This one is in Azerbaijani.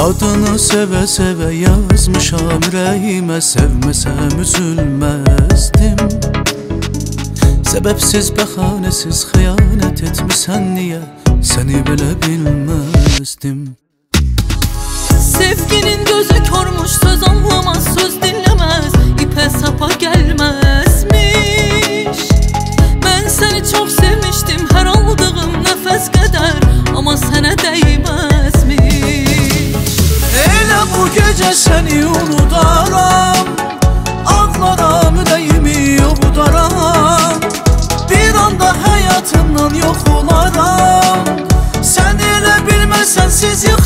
Adını seve seve yazmışam ürəyimə, sevməsəm üzülməzdim. Səbəbsiz, bəhanəsiz xəyanət etmisən niyə, səni belə bilməzdim. Sevginin gözü körmüş, söz anlamaz, söz dinləməz, ipə sapa gəlməzmiş. Mən səni çox sevmişdim, hər aldığım nəfəs qədər, amma sənə dəyməzmiş. Elə bu gecə səni unudaram, ağlaram, ürəyimi yoxudaram. Bir anda həyatımdan yox olaram, sən elə bilməsən siz yıxılaram.